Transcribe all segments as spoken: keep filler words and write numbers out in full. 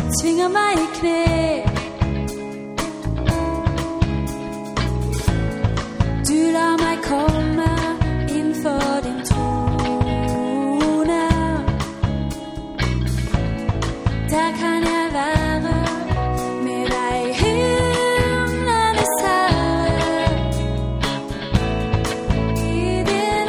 tvinger meg i kne. Du lar meg komme innenfor din trone. Der kan jeg være med deg, himlenes herre, i din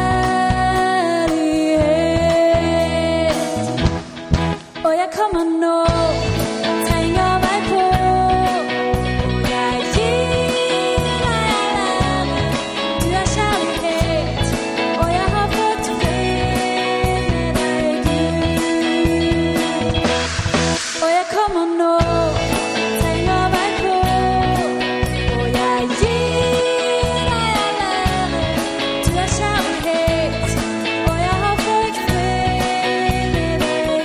herlighet. Og jeg kommer nå, trenger meg på, og jeg gir deg ære. Du er kjærlighet, og jeg har fått fred med deg, Gud. Og jeg kommer nå, trenger meg på, og jeg gir deg ære. Du er kjærlighet, og jeg har fått fred med deg,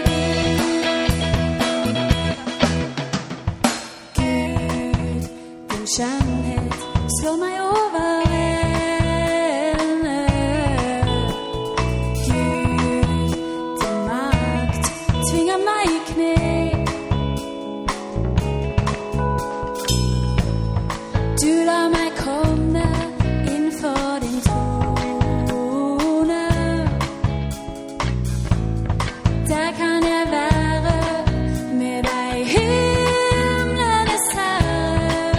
Gud. Din skjønnhet slår meg over ende. Gud, din makt tvinger meg i kne. Du lar meg komme innenfor din trone. Der kan jeg være med deg, himlenes herre,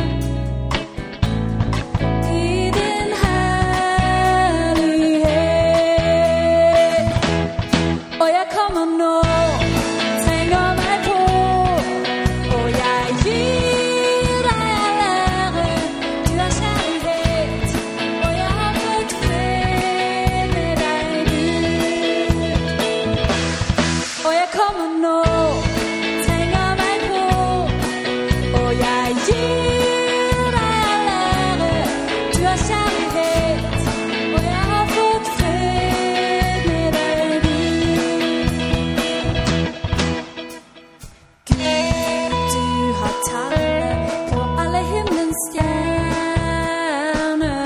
i din herlighet. Og jeg kommer nå, trenger meg på, og jeg gir deg ære. Du er kjærlighet, og jeg har fått fred med deg, Gud. Og jeg kommer nå, trenger meg på, og jeg gir deg ære. Du er kjærlighet, og jeg har fått fred med deg, Gud. Gud, du har tallet på alle himmelens stjerner.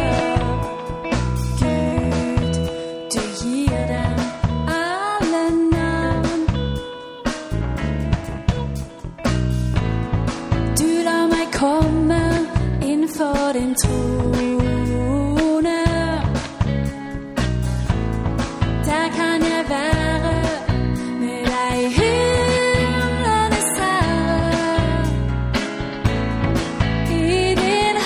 Gud, du gir dem alle navn. Du lar meg komme innenfor din trone. Der kan jeg være med deg, himlenes herre, i din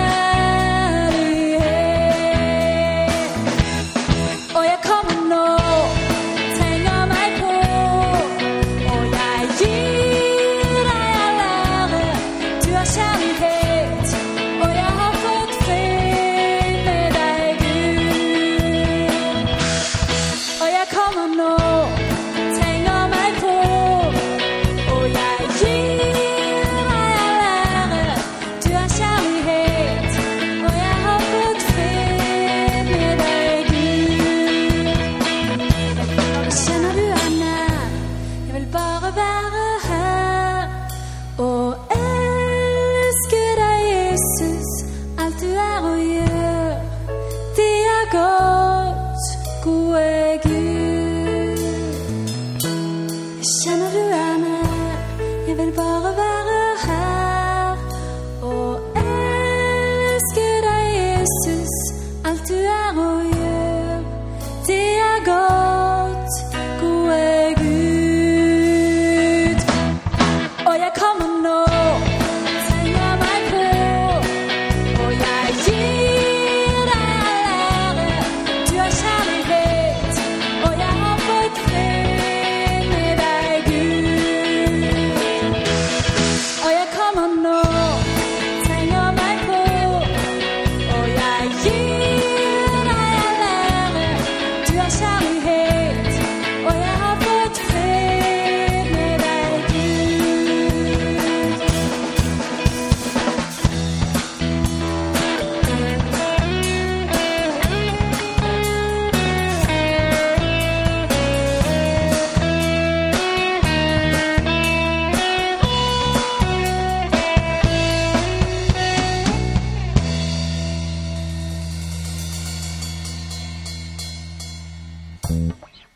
herlighet. Og jeg kommer nå, trenger meg på, og jeg gir deg ære. Du er kjærlighet, og jeg har fått fred med deg, Gud. Og jeg kommer nå, trenger meg på, og jeg gir deg ære. Du er kjærlighet, og jeg har fått fred med deg, Gud. Kjenner du er nær, jeg vil bare være her og elske deg, Jesus. Alt du er og gjør, det er godt, gode Gud. Jeg kjenner du er nær, jeg vil bare være her og elske deg, Jesus. Alt du er og gjør, det er godt, gode Gud. Og jeg kommer nå, trenger meg på, og jeg gir deg ære. Du er kjærlighet, og jeg har fått fred med deg, Gud. Og jeg kommer nå, trenger meg på, og jeg gir deg ære. Du er kjærlighet, og jeg har fått fred med deg, Gud. Thank you.